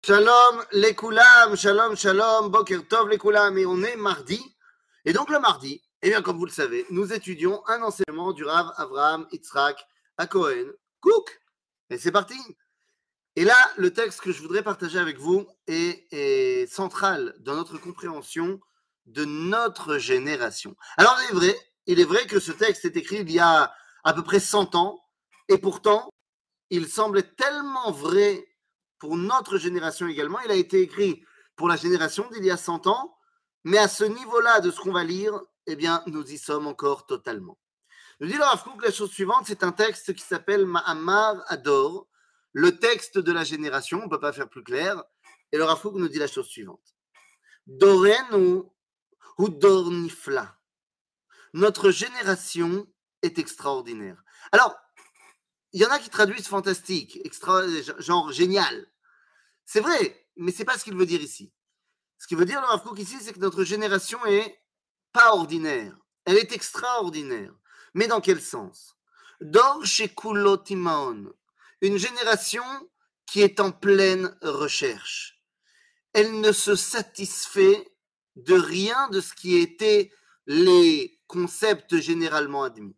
Shalom les koulam, shalom, shalom, boker tov les koulam. Et on est mardi. Et donc le mardi, eh bien comme vous le savez, nous étudions un enseignement du Rav Avraham Yitzhak HaKohen Kook. Et c'est parti. Et là, le texte que je voudrais partager avec vous est central dans notre compréhension de notre génération. Alors il est vrai que ce texte est écrit il y a à peu près 100 ans, et pourtant, il semble tellement vrai pour notre génération également. Il a été écrit pour la génération d'il y a 100 ans, mais à ce niveau-là de ce qu'on va lire, eh bien, nous y sommes encore totalement. Nous dit le Rav Kook la chose suivante, c'est un texte qui s'appelle Ma'amar Ador, le texte de la génération, on ne peut pas faire plus clair, et le Rav Kook nous dit la chose suivante. Dorenu hu dor nifla. Notre génération est extraordinaire. Alors, il y en a qui traduisent fantastique, genre génial. C'est vrai, mais ce n'est pas ce qu'il veut dire ici. Ce qu'il veut dire le Rav Kook ici, c'est que notre génération est pas ordinaire. Elle est extraordinaire. Mais dans quel sens? Dor shekulo timaon, une génération qui est en pleine recherche. Elle ne se satisfait de rien de ce qui était les concepts généralement admis.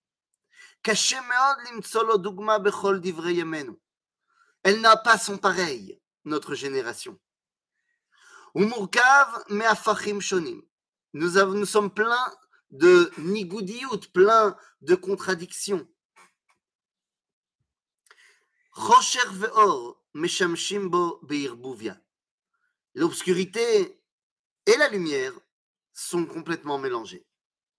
Elle n'a pas son pareil, notre génération. Nous sommes pleins de nigudiout, pleins de contradictions. L'obscurité et la lumière sont complètement mélangées.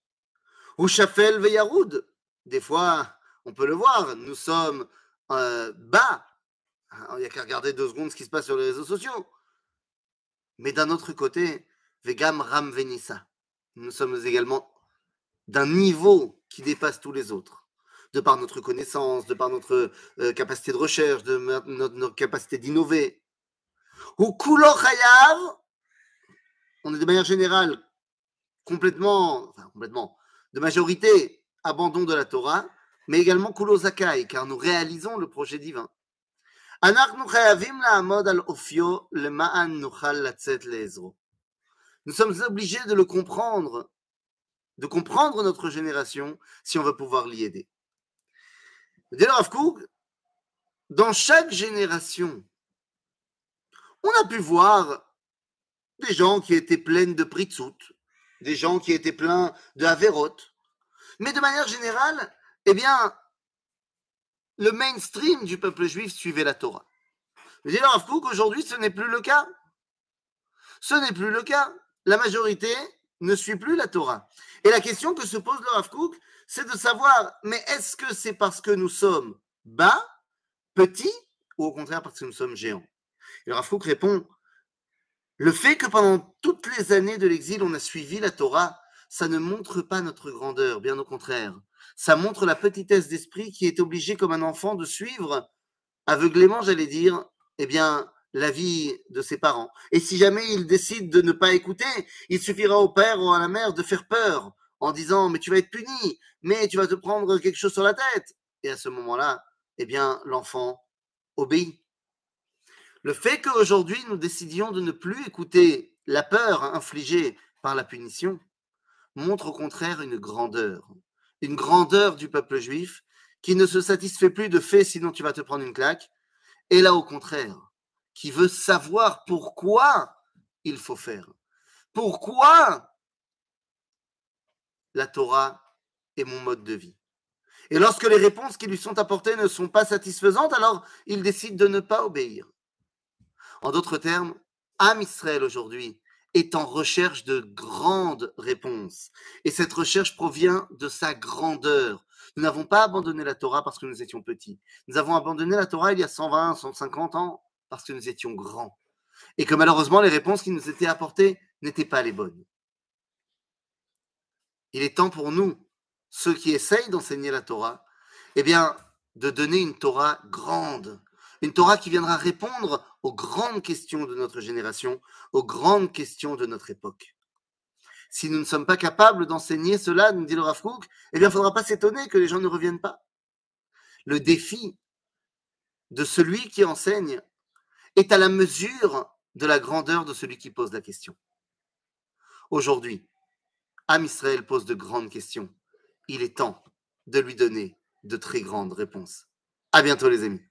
Des fois, on peut le voir, nous sommes bas. Il n'y a qu'à regarder 2 secondes ce qui se passe sur les réseaux sociaux. Mais d'un autre côté, Vegam Ram Venissa, nous sommes également d'un niveau qui dépasse tous les autres, de par notre connaissance, de par notre capacité de recherche, de notre capacité d'innover. Ou Kulo Chayav, on est de manière générale complètement, de majorité, abandon de la Torah, mais également Kulo Zakai, car nous réalisons le projet divin. Nous sommes obligés de le comprendre, de comprendre notre génération si on va pouvoir l'y aider. Dès le Rav Kook, dans chaque génération, on a pu voir des gens qui étaient pleins de pritzout, des gens qui étaient pleins de averot, mais de manière générale, eh bien, le mainstream du peuple juif suivait la Torah. Je dis le Rav Kook, aujourd'hui, ce n'est plus le cas. Ce n'est plus le cas. La majorité ne suit plus la Torah. Et la question que se pose le Rav Kook, c'est de savoir, mais est-ce que c'est parce que nous sommes bas, petits, ou au contraire parce que nous sommes géants? Et le Rav Kook répond, le fait que pendant toutes les années de l'exil, on a suivi la Torah, ça ne montre pas notre grandeur, bien au contraire. Ça montre la petitesse d'esprit qui est obligé comme un enfant de suivre aveuglément, j'allais dire, eh bien, la vie de ses parents. Et si jamais il décide de ne pas écouter, il suffira au père ou à la mère de faire peur en disant « mais tu vas être puni, mais tu vas te prendre quelque chose sur la tête ». Et à ce moment-là, eh bien, l'enfant obéit. Le fait qu'aujourd'hui, nous décidions de ne plus écouter la peur infligée par la punition montre au contraire une grandeur du peuple juif qui ne se satisfait plus de fait sinon tu vas te prendre une claque, et là au contraire, qui veut savoir pourquoi il faut faire. Pourquoi la Torah est mon mode de vie. Et lorsque les réponses qui lui sont apportées ne sont pas satisfaisantes, alors il décide de ne pas obéir. En d'autres termes, Am Israël aujourd'hui est en recherche de grandes réponses. Et cette recherche provient de sa grandeur. Nous n'avons pas abandonné la Torah parce que nous étions petits. Nous avons abandonné la Torah il y a 120, 150 ans parce que nous étions grands. Et que malheureusement, les réponses qui nous étaient apportées n'étaient pas les bonnes. Il est temps pour nous, ceux qui essayent d'enseigner la Torah, eh bien, de donner une Torah grande. Une Torah qui viendra répondre aux grandes questions de notre génération, aux grandes questions de notre époque. Si nous ne sommes pas capables d'enseigner cela, nous dit le Rav Kook, eh bien, il ne faudra pas s'étonner que les gens ne reviennent pas. Le défi de celui qui enseigne est à la mesure de la grandeur de celui qui pose la question. Aujourd'hui, Am Israël pose de grandes questions. Il est temps de lui donner de très grandes réponses. À bientôt les amis.